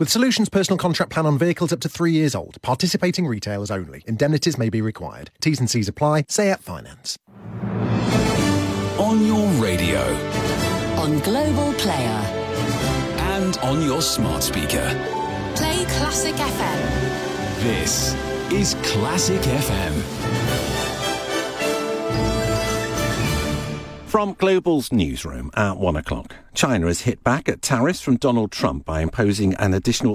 With Solutions personal contract plan on vehicles up to 3 years old. Participating retailers only. Indemnities may be required. T's and C's apply. SEAT Finance. On your radio. On Global Player. And on your smart speaker. Play Classic FM. This is Classic FM. From Global's newsroom at 1 o'clock, China has hit back at tariffs from Donald Trump by imposing an additional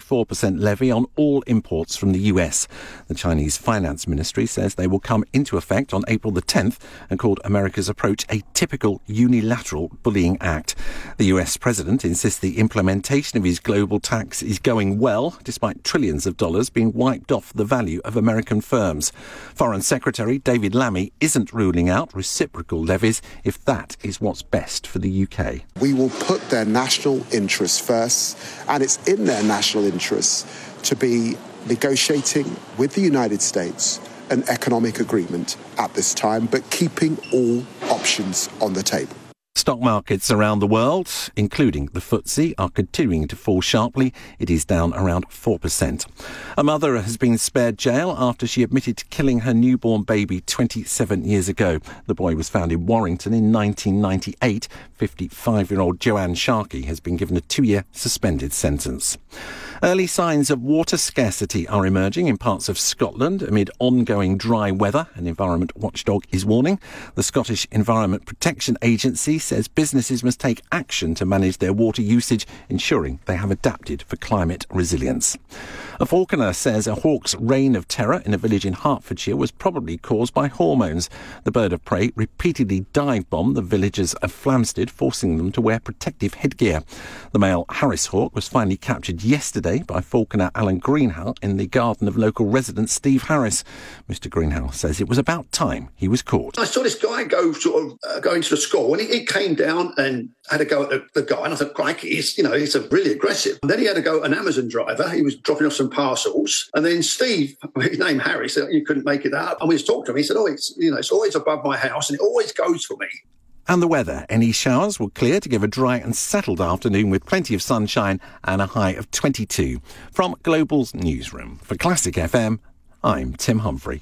34% levy on all imports from the US. The Chinese Finance Ministry says they will come into effect on April the 10th and called America's approach a typical unilateral bullying act. The US president insists the implementation of his global tax is going well, despite trillions of dollars being wiped off the value of American firms. Foreign Secretary David Lammy isn't ruling out reciprocal levies if that is what's best for the UK. We will put their national interests first, and it's in their national interests to be negotiating with the United States an economic agreement at this time, but keeping all options on the table. Stock markets around the world, including the FTSE, are continuing to fall sharply. It is down around 4%. A mother has been spared jail after she admitted to killing her newborn baby 27 years ago. The boy was found in Warrington in 1998. 55-year-old Joanne Sharkey has been given a 2-year suspended sentence. Early signs of water scarcity are emerging in parts of Scotland amid ongoing dry weather, an environment watchdog is warning. The Scottish Environment Protection Agency says businesses must take action to manage their water usage, ensuring they have adapted for climate resilience. A falconer says a hawk's reign of terror in a village in Hertfordshire was probably caused by hormones. The bird of prey repeatedly dive-bombed the villagers of Flamstead, forcing them to wear protective headgear. The male Harris hawk was finally captured yesterday by falconer Alan Greenhow in the garden of local resident Steve Harris. Mr Greenhow says it was about time he was caught. I saw this guy go into the school, and he came down and had a go at the guy, and I thought, crikey, he's really aggressive. And then he had a go at an Amazon driver. He was dropping off some parcels, and then Steve, his name Harry, said, "You couldn't make it up." And we just talked to him. He said, it's always above my house, and it always goes for me. And the weather. Any showers will clear to give a dry and settled afternoon with plenty of sunshine and a high of 22. From Global's newsroom for Classic FM, I'm Tim Humphrey.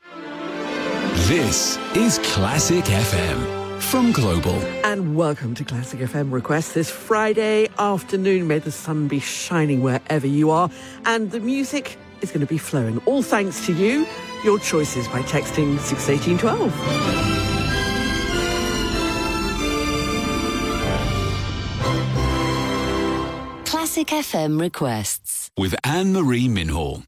This is Classic FM from Global. And welcome to Classic FM Request this Friday afternoon. May the sun be shining wherever you are. And the music is going to be flowing. All thanks to you. Your choices by texting 61812. Classic FM Requests with Anne-Marie Minhall.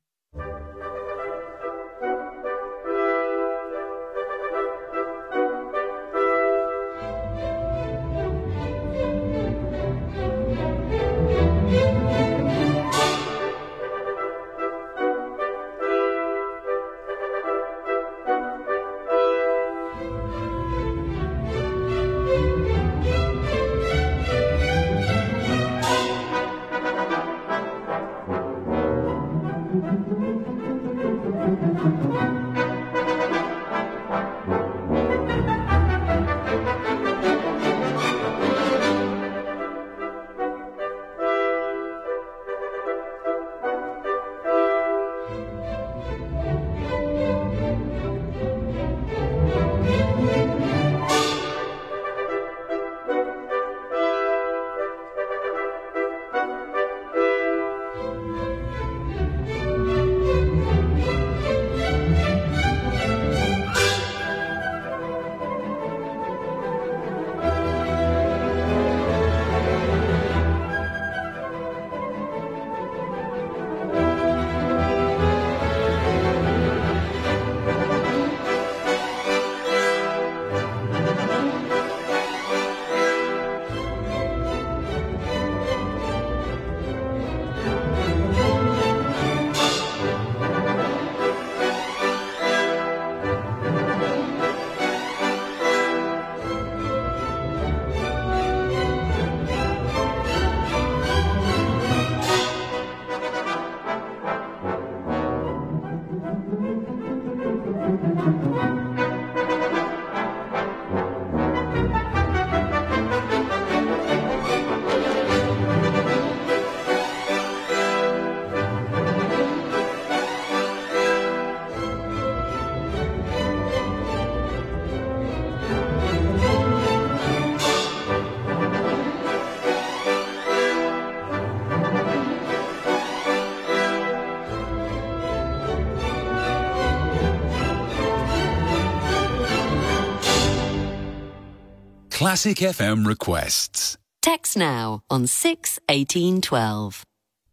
Classic FM requests. Text now on 6 18 12.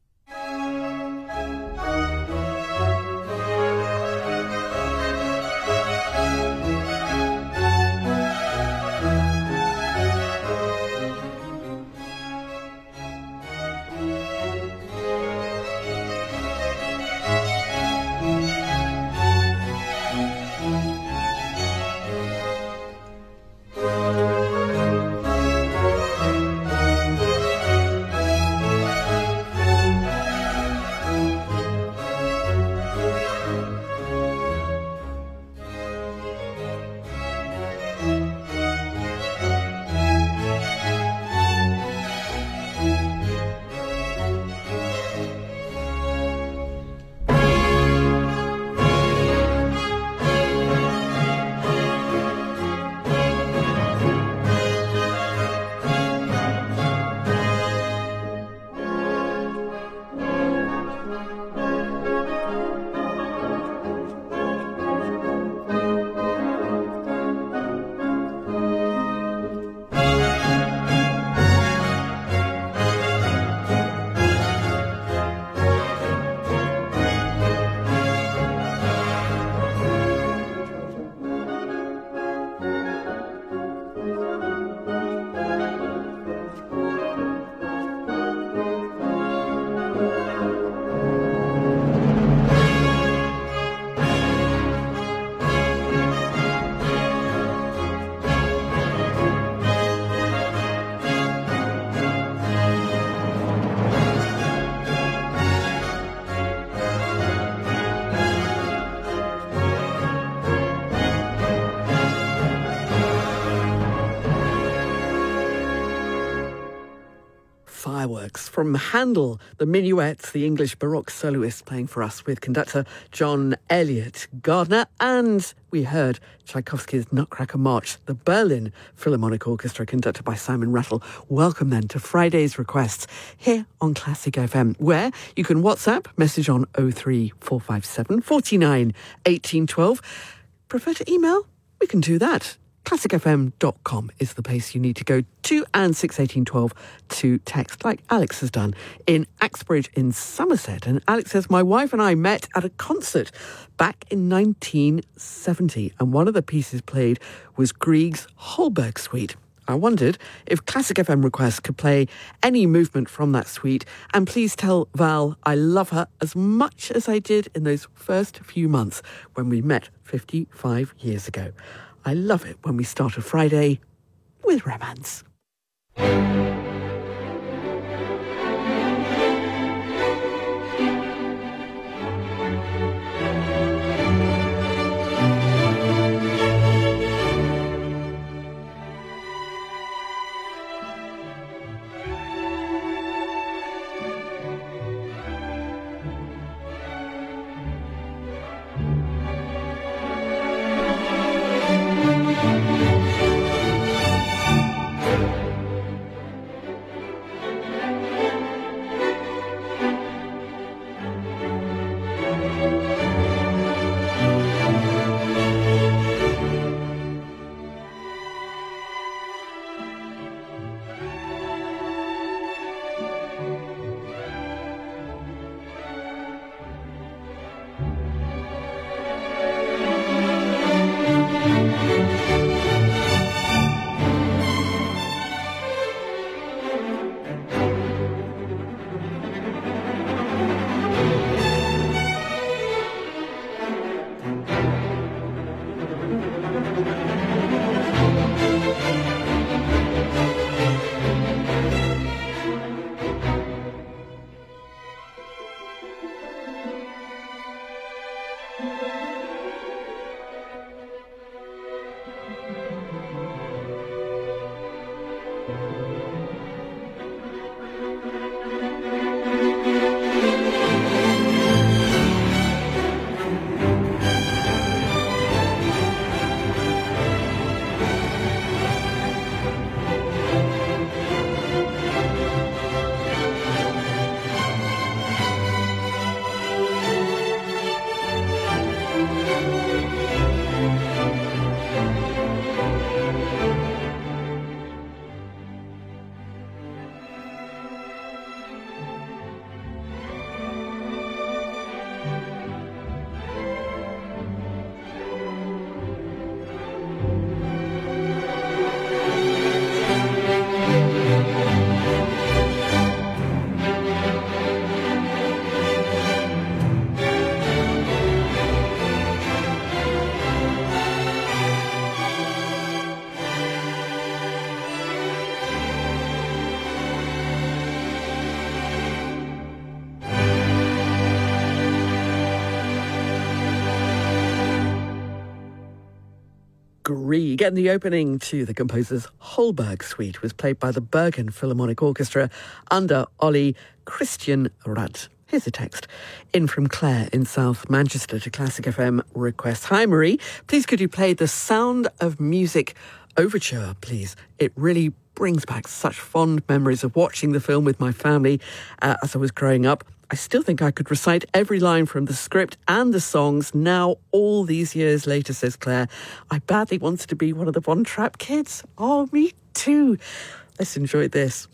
Fireworks from Handel, the Minuets, the English Baroque soloist playing for us with conductor John Elliott Gardner, and we heard Tchaikovsky's Nutcracker March, the Berlin Philharmonic Orchestra, conducted by Simon Rattle. Welcome then to Friday's requests here on Classic FM, where you can WhatsApp, message on 03457 49 1812. Prefer to email? We can do that. ClassicFM.com is the place you need to go to, and 61812 to text, like Alex has done in Axbridge in Somerset. And Alex says, my wife and I met at a concert back in 1970, and one of the pieces played was Grieg's Holberg Suite. I wondered if Classic FM requests could play any movement from that suite, and please tell Val I love her as much as I did in those first few months when we met 55 years ago. I love it when we start a Friday with romance. Grieg. And the opening to the composer's Holberg Suite was played by the Bergen Philharmonic Orchestra under Ollie Christian Rudd. Here's the text. In from Claire in South Manchester to Classic FM request. Hi Marie, please could you play The Sound of Music Overture, please? It really brings back such fond memories of watching the film with my family as I was growing up. I still think I could recite every line from the script and the songs now, all these years later, says Claire. I badly wanted to be one of the Von Trapp kids. Oh, me too. Let's enjoy this.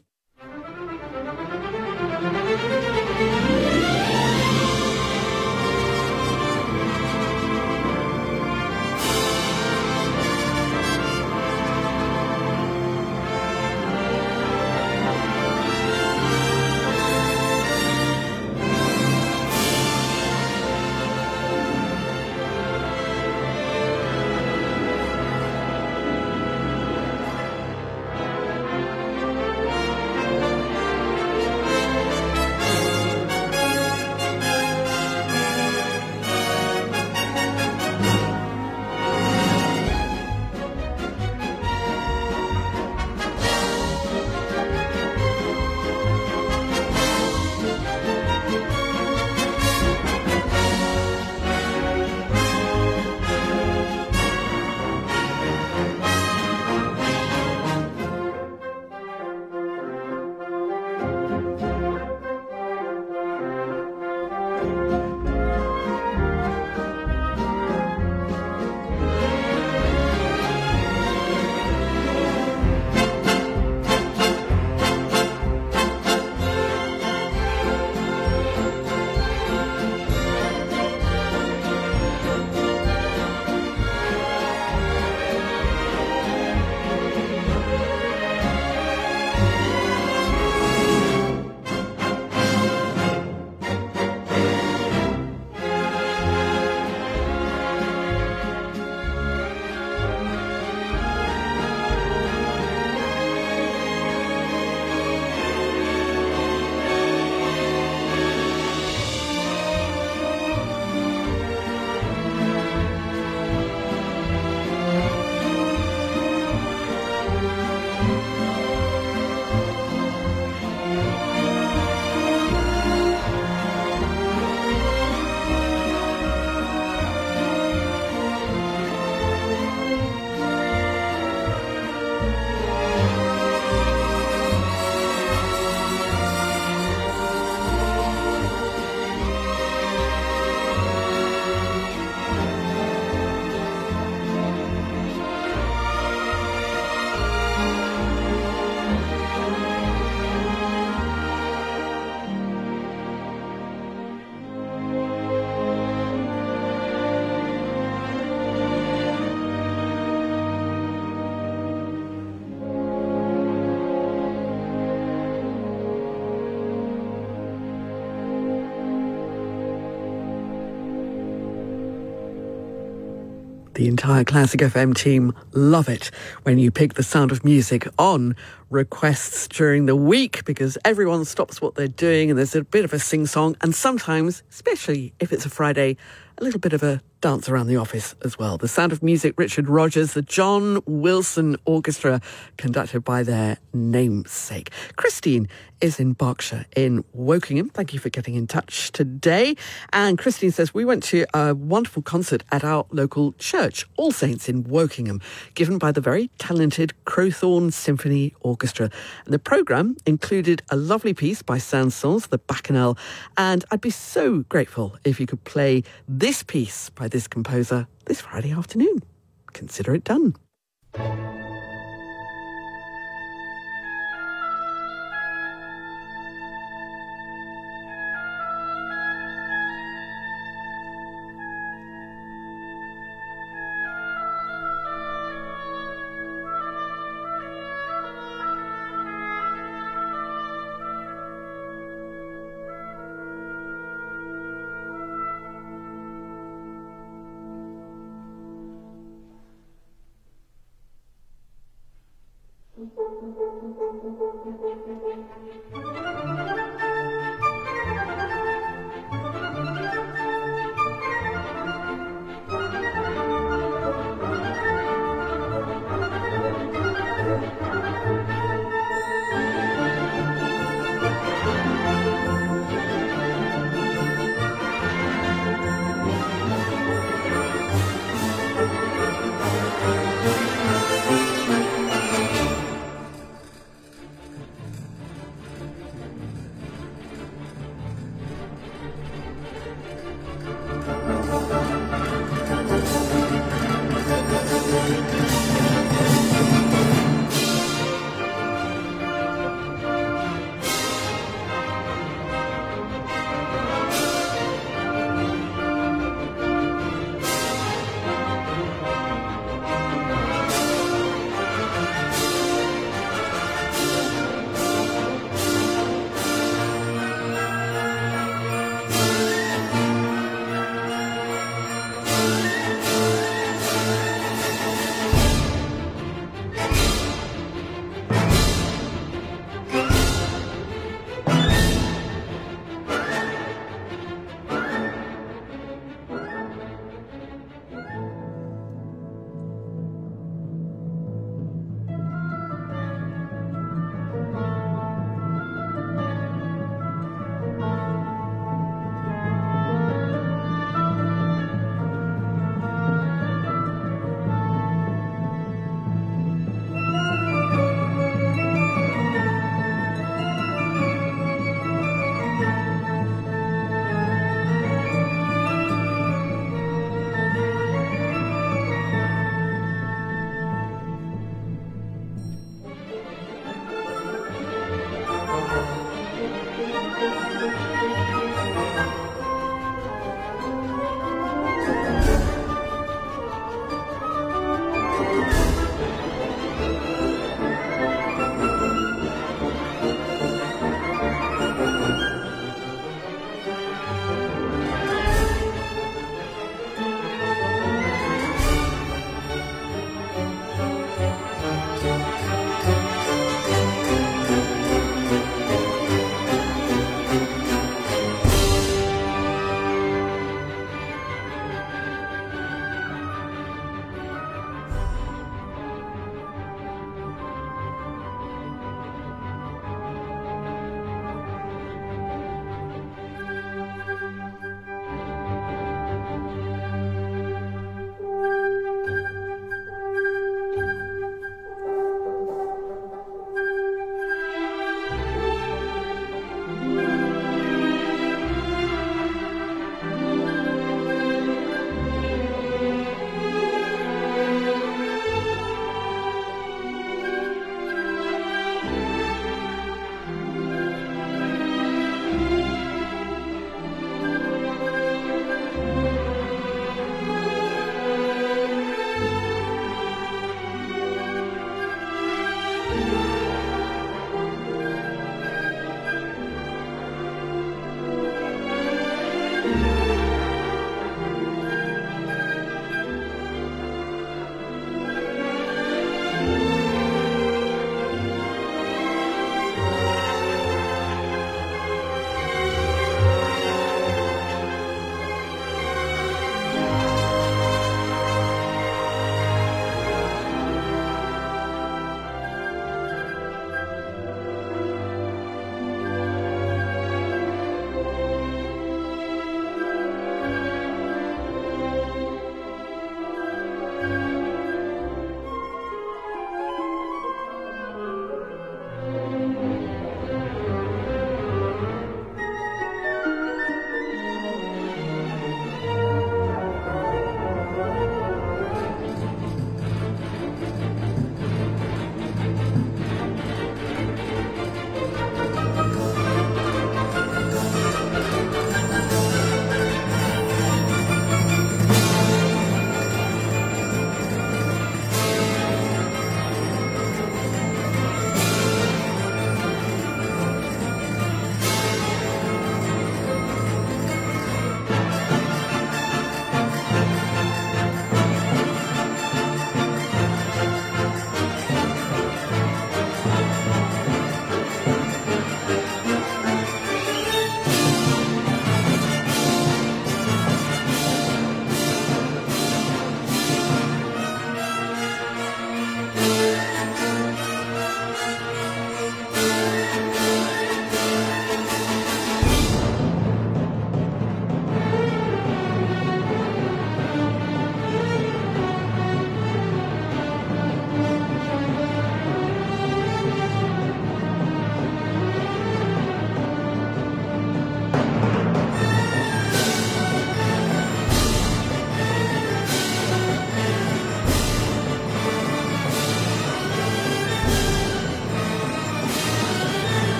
The entire Classic FM team love it when you pick The Sound of Music on requests during the week, because everyone stops what they're doing and there's a bit of a sing-song, and sometimes, especially if it's a Friday, a little bit of a dance around the office as well. The Sound of Music, Richard Rodgers, the John Wilson Orchestra, conducted by their namesake. Christine is in Berkshire, in Wokingham. Thank you for getting in touch today. And Christine says, we went to a wonderful concert at our local church, All Saints in Wokingham, given by the very talented Crowthorne Symphony Orchestra. And the programme included a lovely piece by Saint-Saëns, the Bacchanal. And I'd be so grateful if you could play this piece by this composer this Friday afternoon. Consider it done.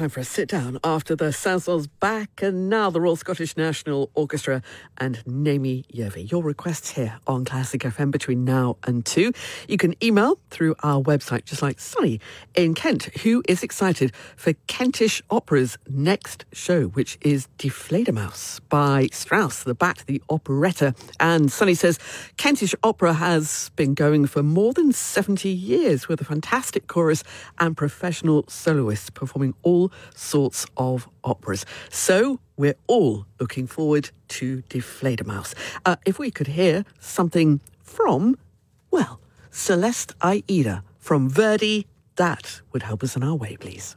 time for a sit-down after the Saint-Saëns back, and now the Royal Scottish National Orchestra and Naomi Yervi. Your requests here on Classic FM between now and 2. You can email through our website, just like Sonny in Kent, who is excited for Kentish Opera's next show, which is Die Fledermaus by Strauss, the Bat, the operetta. And Sonny says Kentish Opera has been going for more than 70 years with a fantastic chorus and professional soloists performing all sorts of operas. So we're all looking forward to Die Fledermaus. If we could hear something from, well, Celeste Aida from Verdi, that would help us on our way, please.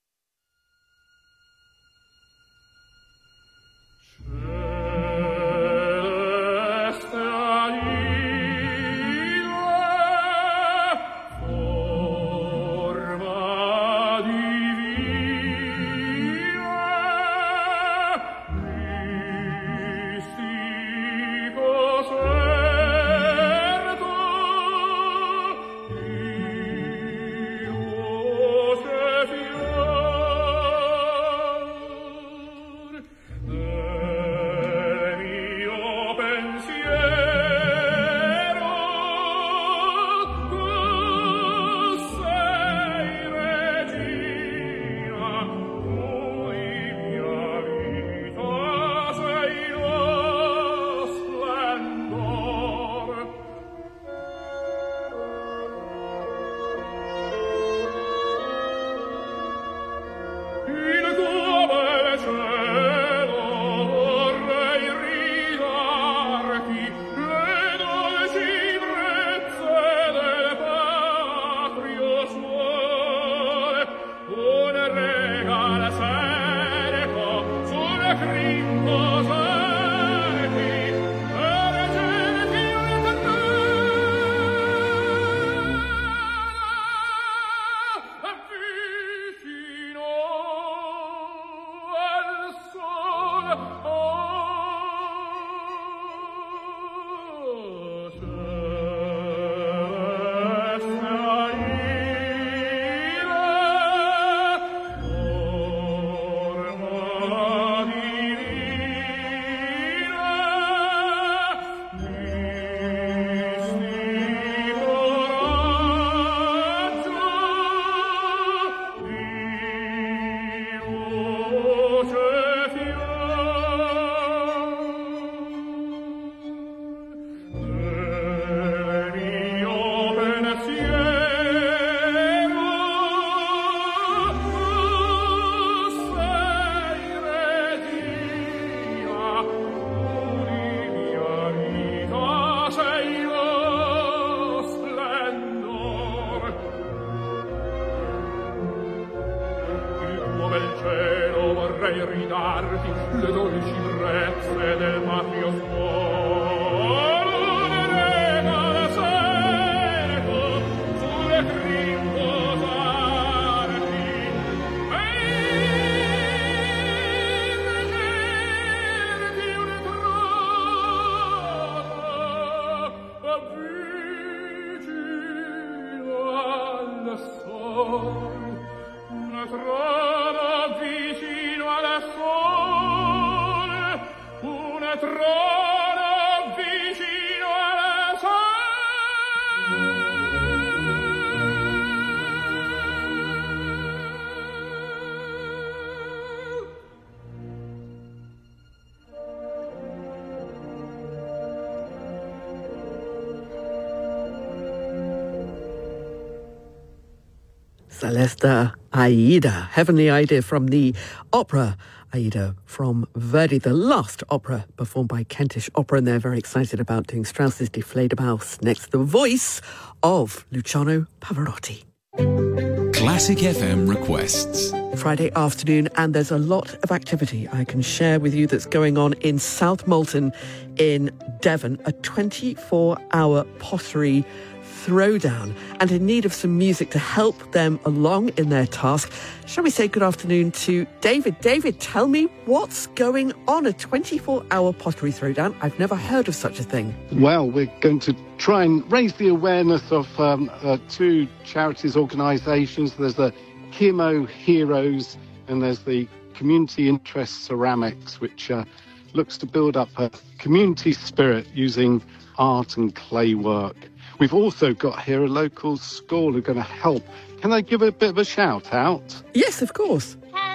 Celeste Aida, Heavenly Aida from the opera Aida from Verdi, the last opera performed by Kentish Opera, and they're very excited about doing Strauss's Die Fledermaus next. The voice of Luciano Pavarotti. Classic FM requests. Friday afternoon, and there's a lot of activity I can share with you that's going on in South Molton in Devon, a 24-hour pottery throwdown, and in need of some music to help them along in their task. Shall we say good afternoon to David? David, tell me what's going on, a 24-hour pottery throwdown. I've never heard of such a thing. Well, we're going to try and raise the awareness of two charities, organisations. There's the Kimo Heroes and there's the Community Interest Ceramics, which looks to build up a community spirit using art and clay work. We've also got here a local school who are going to help. Can I give a bit of a shout out? Yes, of course.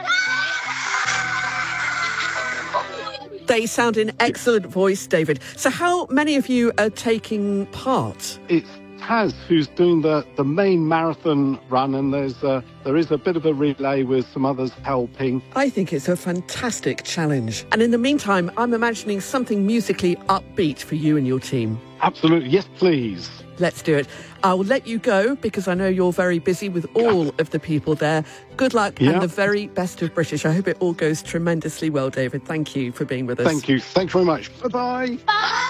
They sound in excellent voice, David. So how many of you are taking part? It's Taz who's doing the main marathon run, and there is a bit of a relay with some others helping. I think it's a fantastic challenge. And in the meantime, I'm imagining something musically upbeat for you and your team. Absolutely. Yes, please. Let's do it. I'll let you go because I know you're very busy with all of the people there. Good luck and the very best of British. I hope it all goes tremendously well, David. Thank you for being with us. Thank you. Thanks very much. Bye-bye. Bye.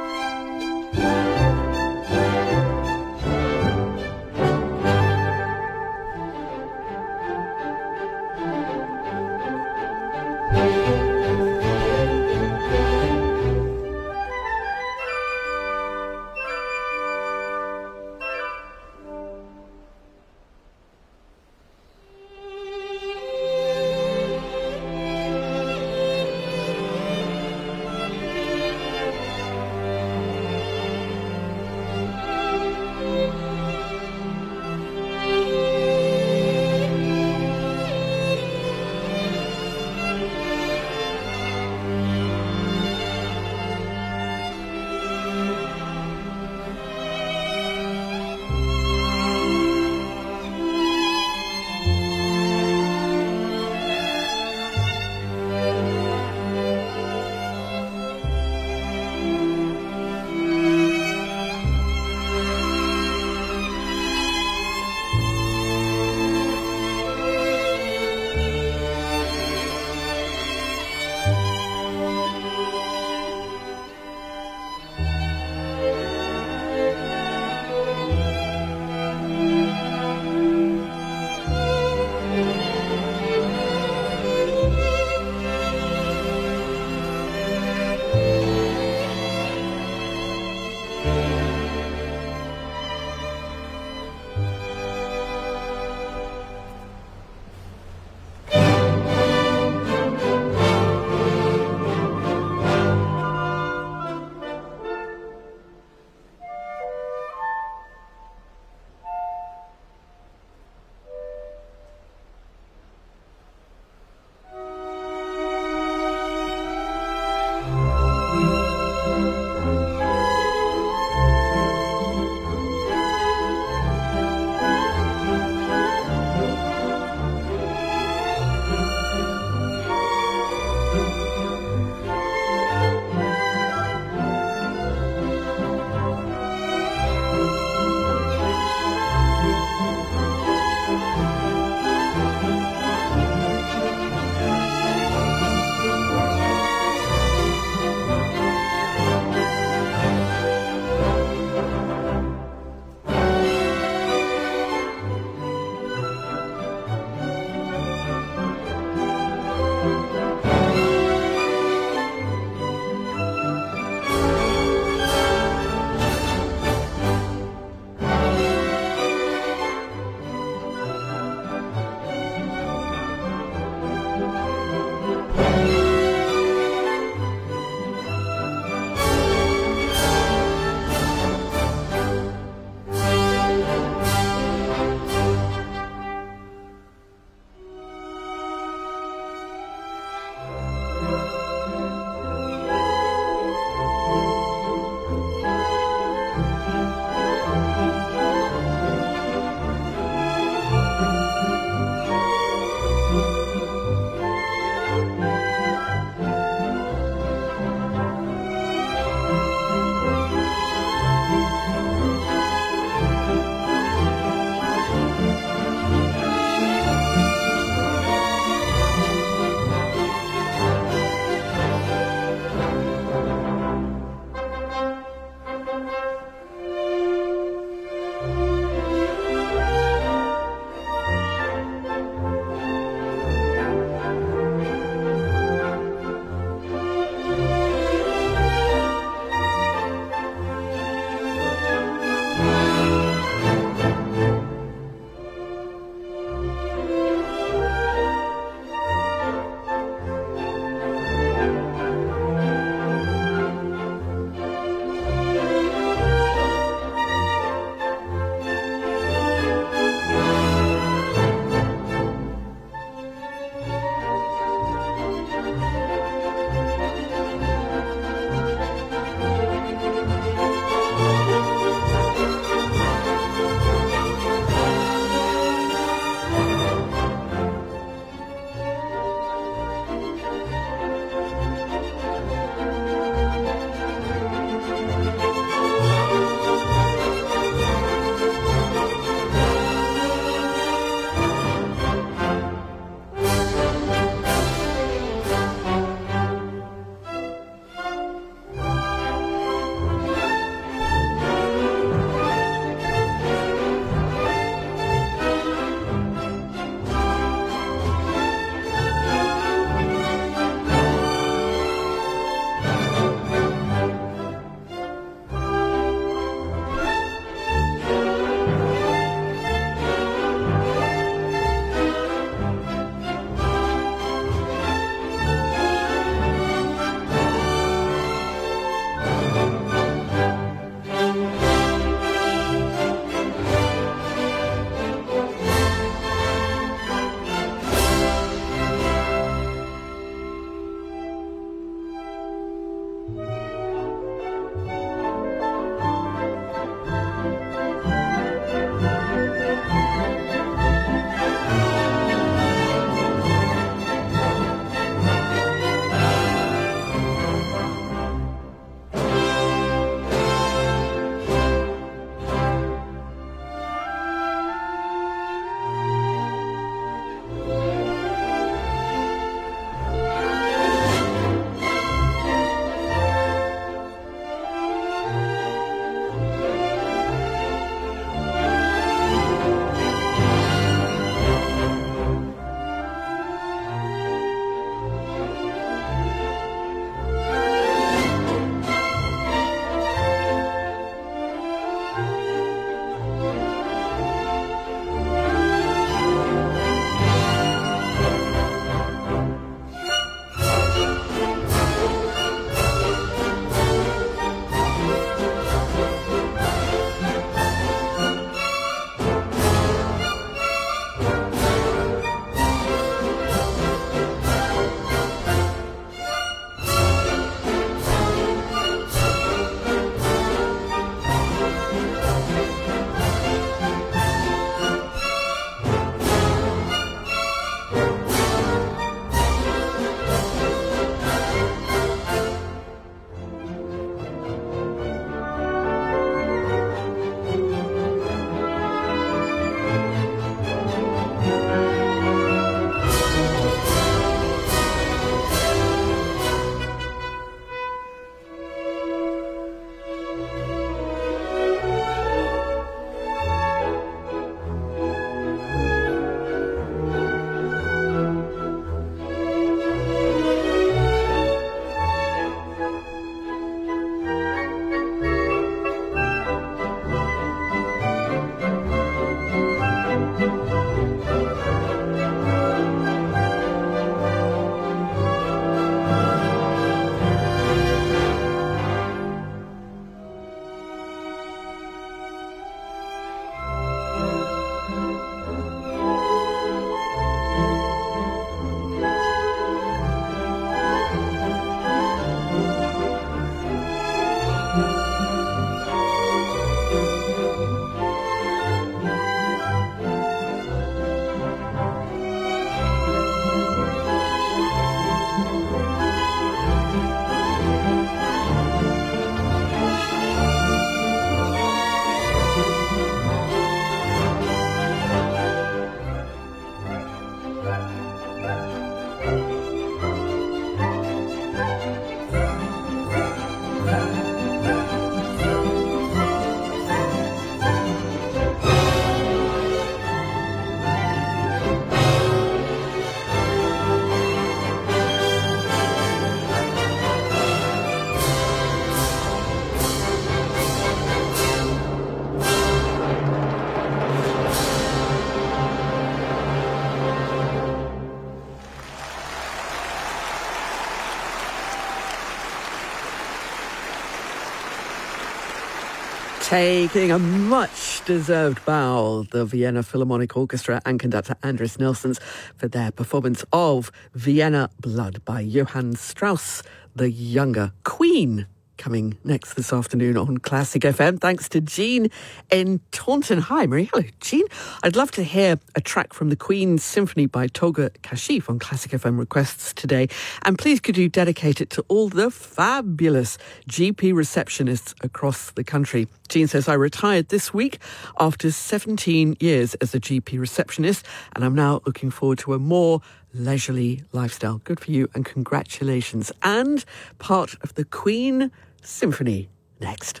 Taking a much-deserved bow, the Vienna Philharmonic Orchestra and conductor Andris Nelsons for their performance of Vienna Blood by Johann Strauss the Younger. Queen coming next this afternoon on Classic FM. Thanks to Jean in Taunton. Hi, Marie. Hello, Jean. I'd love to hear a track from the Queen's Symphony by Tolga Kashif on Classic FM requests today. And please could you dedicate it to all the fabulous GP receptionists across the country. Jean says, I retired this week after 17 years as a GP receptionist, and I'm now looking forward to a more leisurely lifestyle. Good for you and congratulations. And part of the Queen Symphony next.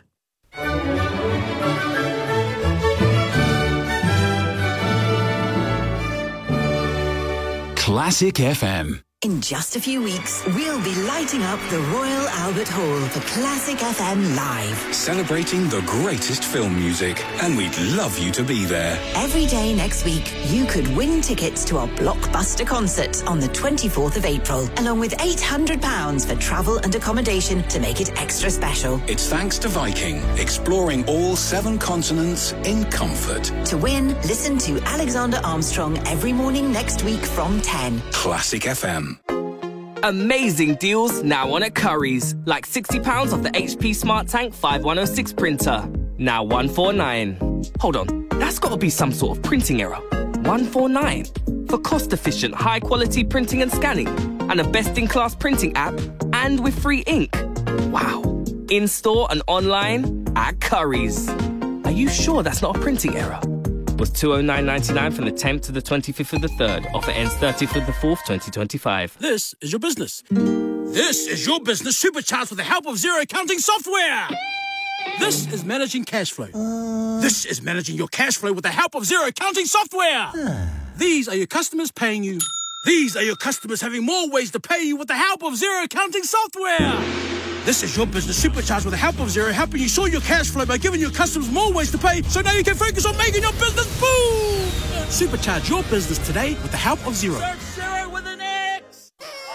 Classic FM. In just a few weeks, we'll be lighting up the Royal Albert Hall for Classic FM Live. Celebrating the greatest film music, and we'd love you to be there. Every day next week, you could win tickets to our blockbuster concert on the 24th of April, along with £800 for travel and accommodation to make it extra special. It's thanks to Viking, exploring all 7 continents in comfort. To win, listen to Alexander Armstrong every morning next week from 10. Classic FM. Amazing deals now on at Currys. Like £60 off the HP Smart Tank 5106 printer. Now £149. Hold on, that's got to be some sort of printing error. £149 for cost-efficient, high-quality printing and scanning, and a best-in-class printing app, and with free ink. Wow. In-store and online at Currys. Are you sure that's not a printing error? Was $209.99 from the 10th to the 25th of the 3rd. Offer ends 30th of the 4th, 2025. This is your business. This is your business supercharged with the help of Xero accounting software. This is managing cash flow. This is managing your cash flow with the help of Xero accounting software. These are your customers paying you. These are your customers having more ways to pay you with the help of Xero accounting software. This is your business supercharged with the help of Xero, helping you sort your cash flow by giving your customers more ways to pay, so now you can focus on making your business boom! Supercharge your business today with the help of Xero. Search Xero with an X!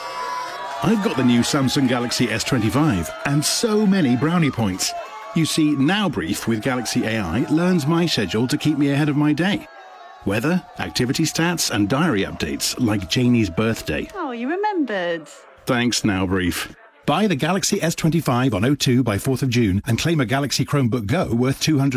I've got the new Samsung Galaxy S25 and so many brownie points. You see, Now Brief with Galaxy AI learns my schedule to keep me ahead of my day. Weather, activity stats and diary updates like Janie's birthday. Oh, you remembered. Thanks, Now Brief. Buy the Galaxy S25 on O2 by 4th of June and claim a Galaxy Chromebook Go worth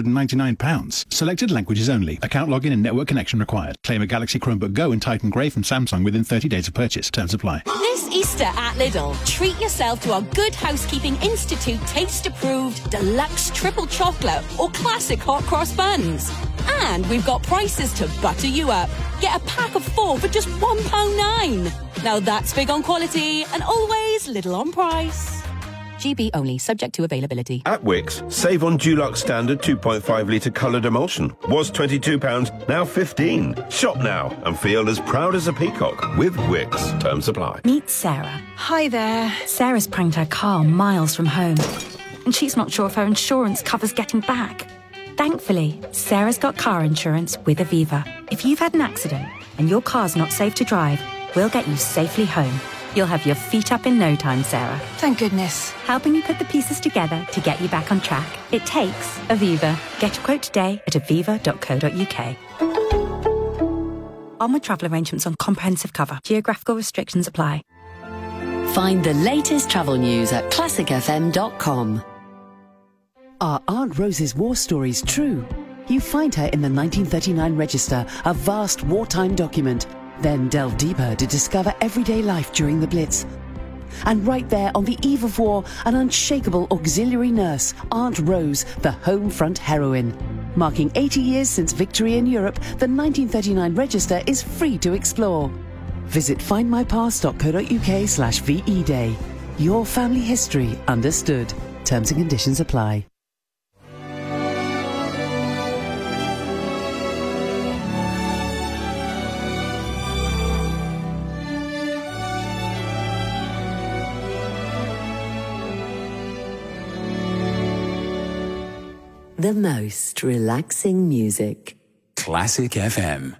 £299. Selected languages only. Account login and network connection required. Claim a Galaxy Chromebook Go and Titan Grey from Samsung within 30 days of purchase. Terms apply. This Easter at Lidl, treat yourself to our Good Housekeeping Institute taste-approved deluxe triple chocolate or classic hot cross buns. And we've got prices to butter you up. Get a pack of 4 for just £1.09. Now that's big on quality and always little on price. GB only, subject to availability. At Wickes, save on Dulux Standard 2.5 litre coloured emulsion. Was £22, now £15. Shop now and feel as proud as a peacock with Wickes. Terms apply. Meet Sarah. Hi there. Sarah's pranked her car miles from home, and she's not sure if her insurance covers getting back. Thankfully, Sarah's got car insurance with Aviva. If you've had an accident and your car's not safe to drive, we'll get you safely home. You'll have your feet up in no time, Sarah. Thank goodness. Helping you put the pieces together to get you back on track. It takes Aviva. Get a quote today at aviva.co.uk. Onward travel arrangements on comprehensive cover. Geographical restrictions apply. Find the latest travel news at classicfm.com. Are Aunt Rose's war stories true? You find her in the 1939 Register, a vast wartime document. Then delve deeper to discover everyday life during the Blitz. And right there on the eve of war, an unshakable auxiliary nurse, Aunt Rose, the home front heroine. Marking 80 years since victory in Europe, the 1939 Register is free to explore. Visit findmypast.co.uk/VE Day. Your family history understood. Terms and conditions apply. The most relaxing music. Classic FM.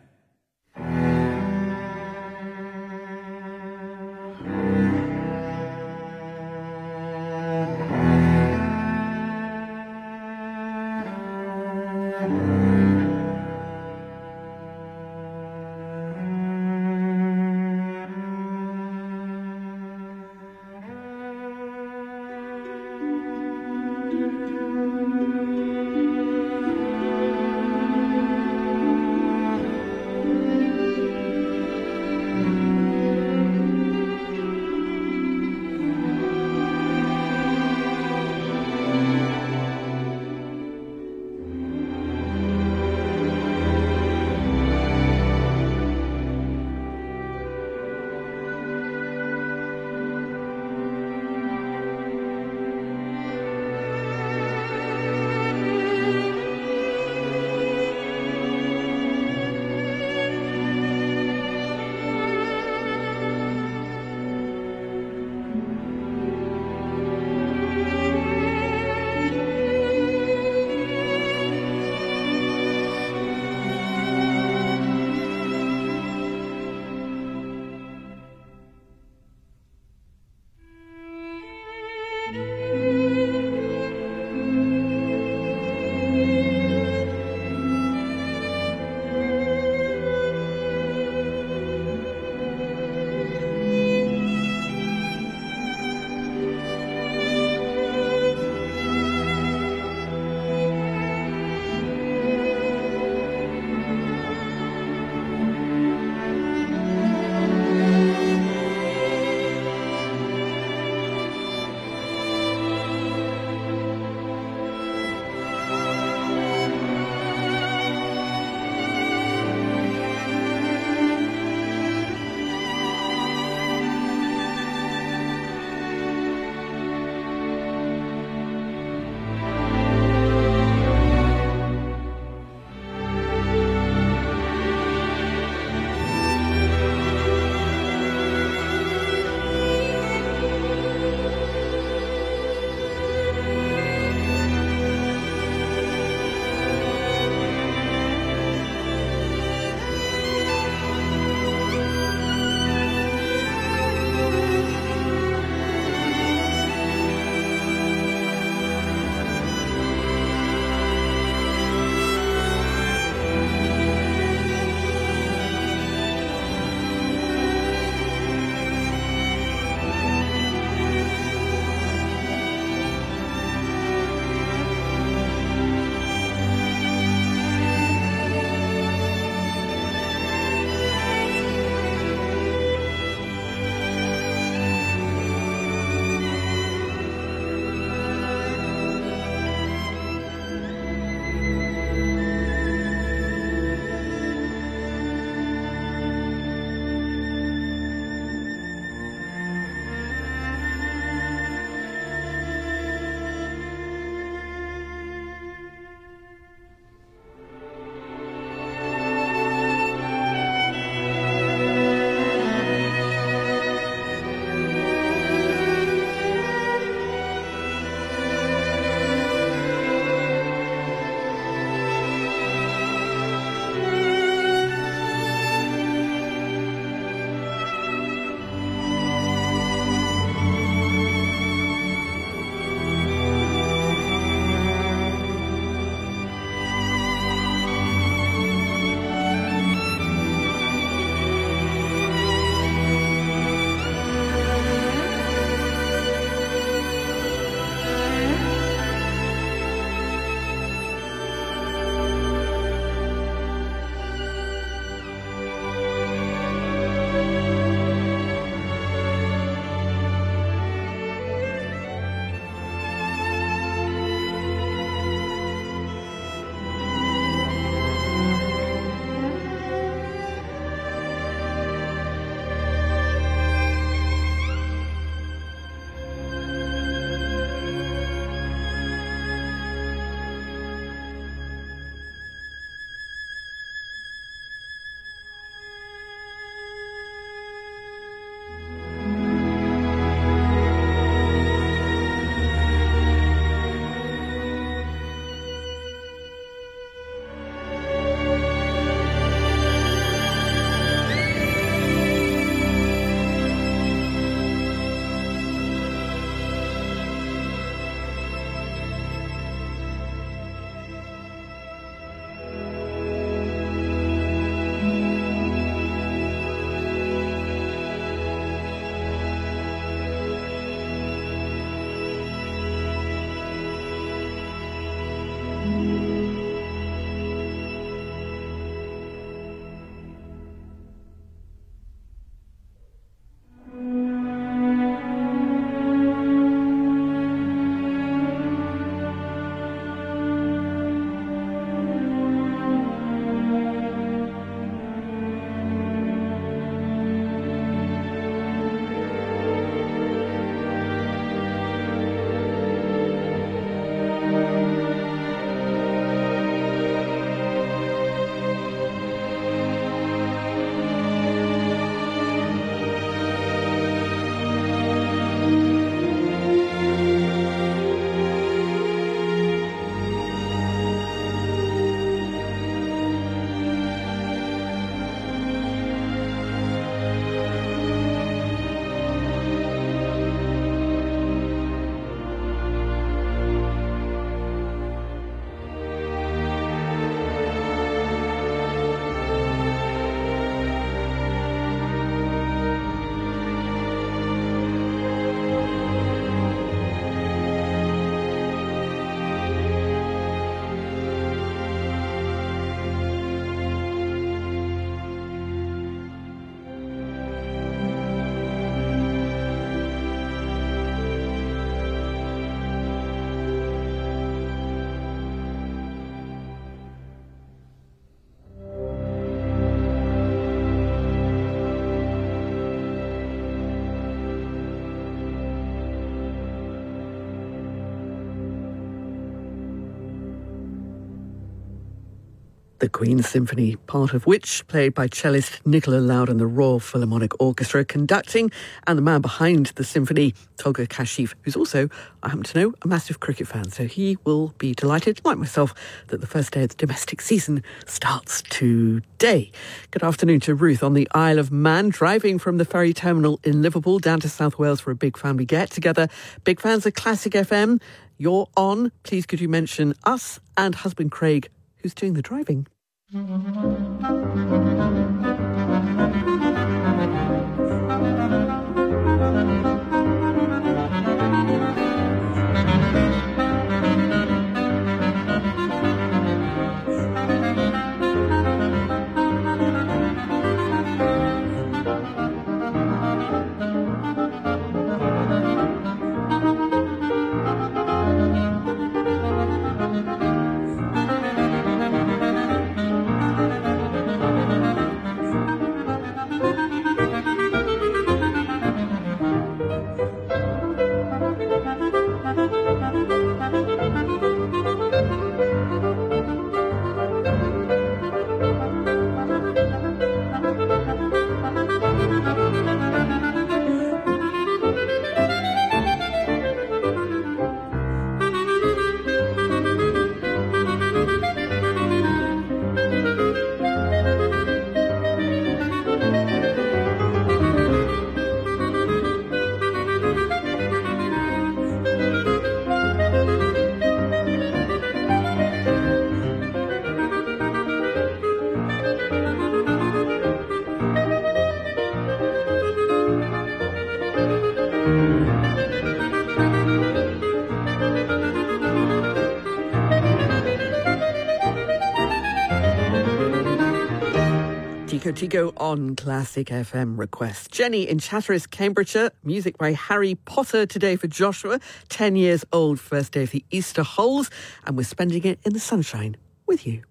The Queen's Symphony, part of which played by cellist Nicola Loud and the Royal Philharmonic Orchestra conducting, and the man behind the symphony, Tolga Kashif, who's also, I happen to know, a massive cricket fan. So he will be delighted, like myself, that the first day of the domestic season starts today. Good afternoon to Ruth on the Isle of Man, driving from the ferry terminal in Liverpool down to South Wales for a big family get-together. Big fans of Classic FM. You're on. Please could you mention us and husband Craig, who's doing the driving. Tico on Classic FM request. Jenny in Chatteris, Cambridgeshire. Music by Harry Potter today for Joshua, 10 years old, first day of the Easter holes, and we're spending it in the sunshine with you.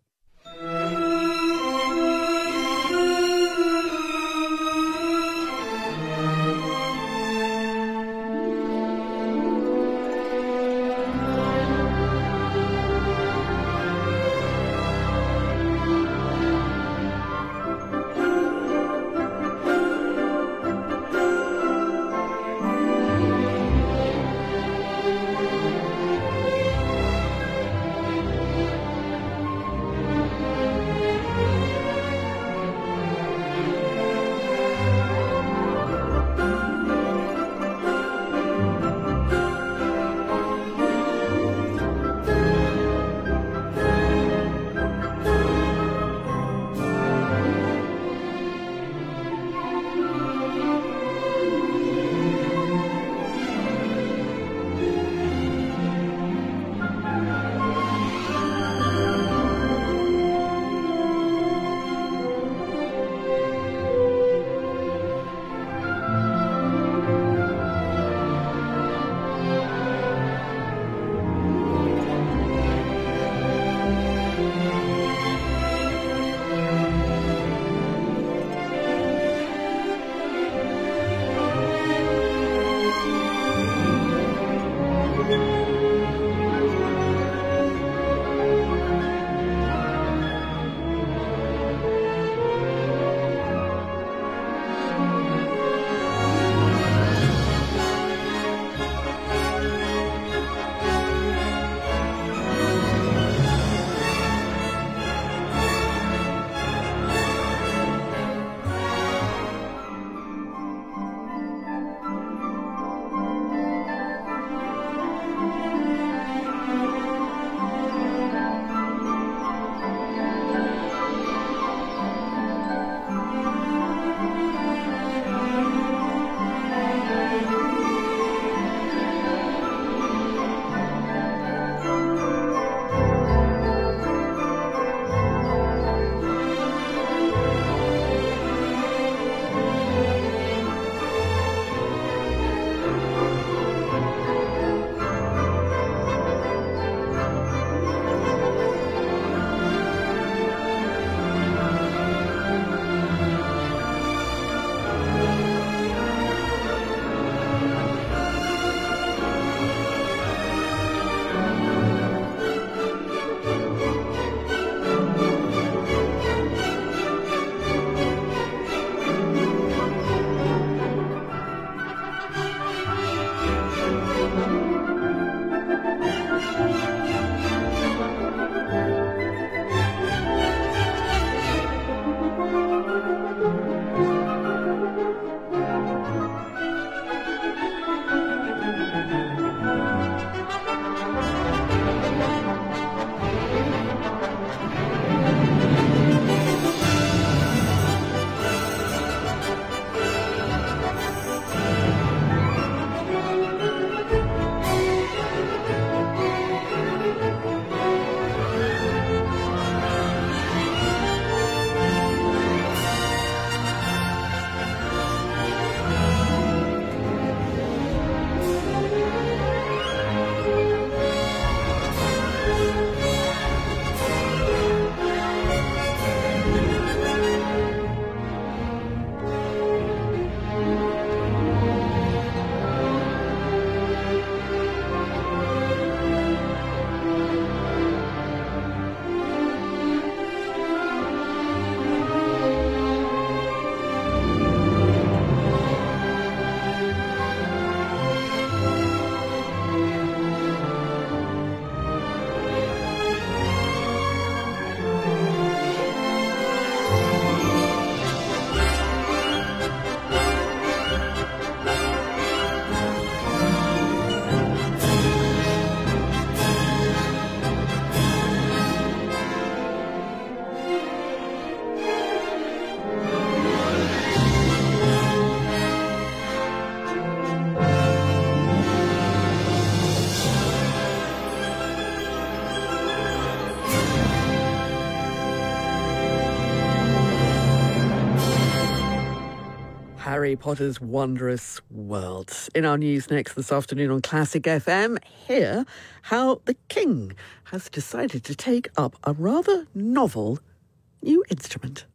Harry Potter's wondrous world. In our news next this afternoon on Classic FM, hear how the King has decided to take up a rather novel new instrument.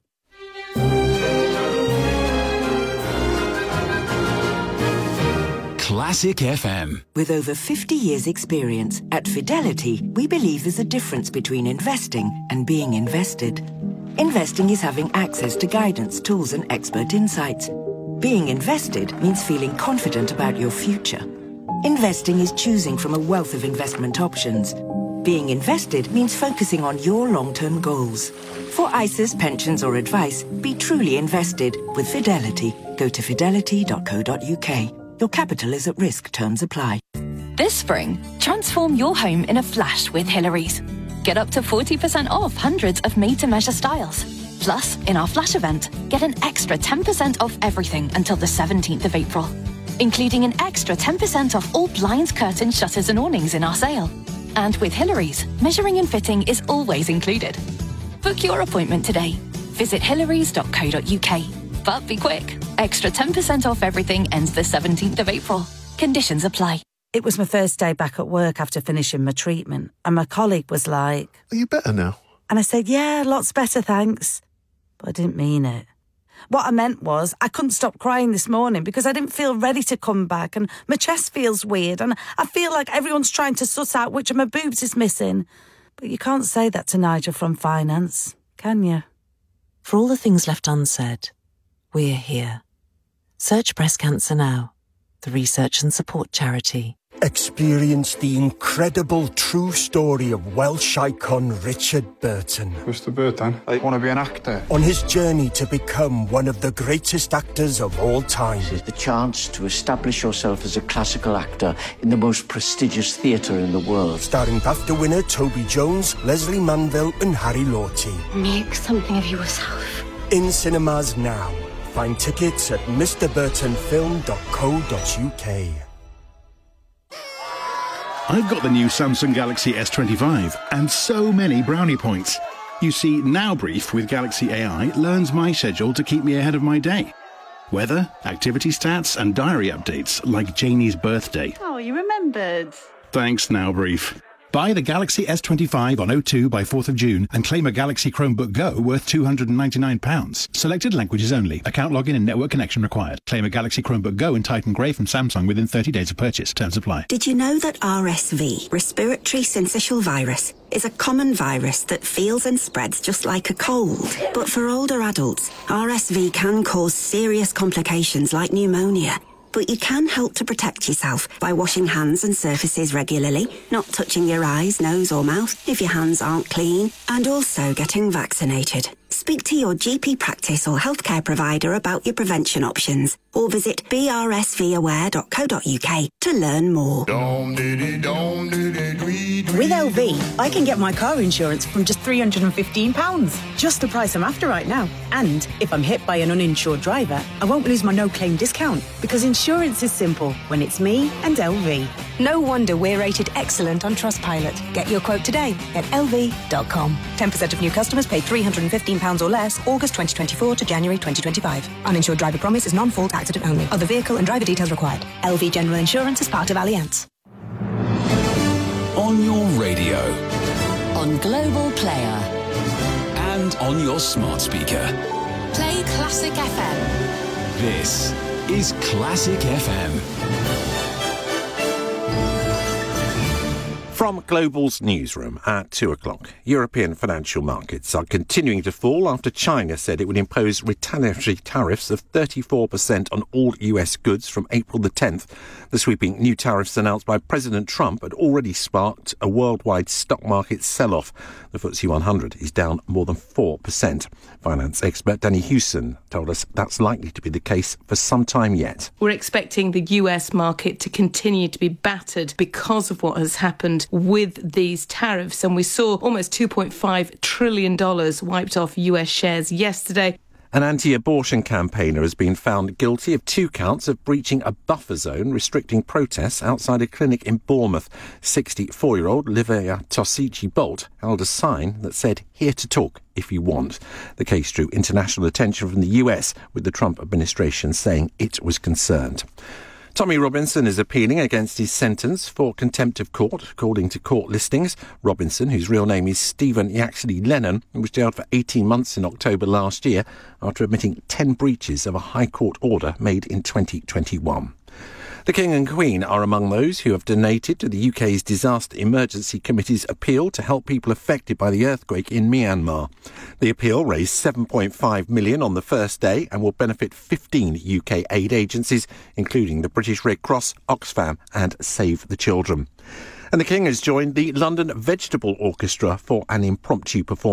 Classic FM. With over 50 years' experience, at Fidelity, we believe there's a difference between investing and being invested. Investing is having access to guidance, tools, and expert insights. Being invested means feeling confident about your future. Investing is choosing from a wealth of investment options. Being invested means focusing on your long-term goals. For ISAs, pensions, or advice, be truly invested with Fidelity. Go to fidelity.co.uk. Your capital is at risk. Terms apply. This spring, transform your home in a flash with Hillary's. Get up to 40% off hundreds of made-to-measure styles. Plus, in our flash event, get an extra 10% off everything until the 17th of April, including an extra 10% off all blinds, curtains, shutters and awnings in our sale. And with Hillary's, measuring and fitting is always included. Book your appointment today. Visit hillarys.co.uk. But be quick. Extra 10% off everything ends the 17th of April. Conditions apply. It was my first day back at work after finishing my treatment, and my colleague was like, "Are you better now?" And I said, "Yeah, lots better, thanks." But I didn't mean it. What I meant was I couldn't stop crying this morning because I didn't feel ready to come back, and my chest feels weird, and I feel like everyone's trying to suss out which of my boobs is missing. But you can't say that to Nigel from finance, can you? For all the things left unsaid, we're here. Search Breast Cancer Now, the research and support charity. Experience the incredible true story of Welsh icon Richard Burton. Mr. Burton, I want to be an actor. On his journey to become one of the greatest actors of all time. This is the chance to establish yourself as a classical actor in the most prestigious theatre in the world. Starring BAFTA winner Toby Jones, Leslie Manville and Harry Lawty. Make something of yourself. In cinemas now. Find tickets at mrburtonfilm.co.uk. I've got the new Samsung Galaxy S25 and so many brownie points. You see, Now Brief with Galaxy AI learns my schedule to keep me ahead of my day. Weather, activity stats and diary updates like Janie's birthday. Oh, you remembered. Thanks, Now Brief. Buy the Galaxy S25 on O2 by 4th of June and claim a Galaxy Chromebook Go worth £299. Selected languages only. Account login and network connection required. Claim a Galaxy Chromebook Go and Titan Grey from Samsung within 30 days of purchase. Terms apply. Did you know that RSV, respiratory syncytial virus, is a common virus that feels and spreads just like a cold? But for older adults, RSV can cause serious complications like pneumonia. But you can help to protect yourself by washing hands and surfaces regularly, not touching your eyes, nose or mouth if your hands aren't clean, and also getting vaccinated. Speak to your GP practice or healthcare provider about your prevention options, or visit brsvaware.co.uk to learn more. With LV, I can get my car insurance from just £315. Just the price I'm after right now. And if I'm hit by an uninsured driver, I won't lose my no-claim discount, because insurance is simple when it's me and LV. No wonder we're rated excellent on Trustpilot. Get your quote today at lv.com. 10% of new customers pay £315 or less August 2024 to January 2025. Uninsured driver promise is non-fault accident only. Other vehicle and driver details required. LV General Insurance is part of Allianz. On your radio. On Global Player. And on your smart speaker. Play Classic FM. This is Classic FM. From Global's newsroom at 2 o'clock, European financial markets are continuing to fall after China said it would impose retaliatory tariffs of 34% on all US goods from April the 10th. The sweeping new tariffs announced by President Trump had already sparked a worldwide stock market sell-off. The FTSE 100 is down more than 4%. Finance expert Danny Hewson told us that's likely to be the case for some time yet. We're expecting the US market to continue to be battered because of what has happened with these tariffs. And we saw almost $2.5 trillion wiped off US shares yesterday. An anti-abortion campaigner has been found guilty of 2 counts of breaching a buffer zone restricting protests outside a clinic in Bournemouth. 64-year-old Livia Tossici-Bolt held a sign that said, "Here to talk if you want." The case drew international attention from the US, with the Trump administration saying it was concerned. Tommy Robinson is appealing against his sentence for contempt of court, according to court listings. Robinson, whose real name is Stephen Yaxley Lennon, was jailed for 18 months in October last year after admitting 10 breaches of a High Court order made in 2021. The King and Queen are among those who have donated to the UK's Disaster Emergency Committee's appeal to help people affected by the earthquake in Myanmar. The appeal raised $7.5 million on the first day and will benefit 15 UK aid agencies, including the British Red Cross, Oxfam and Save the Children. And the King has joined the London Vegetable Orchestra for an impromptu performance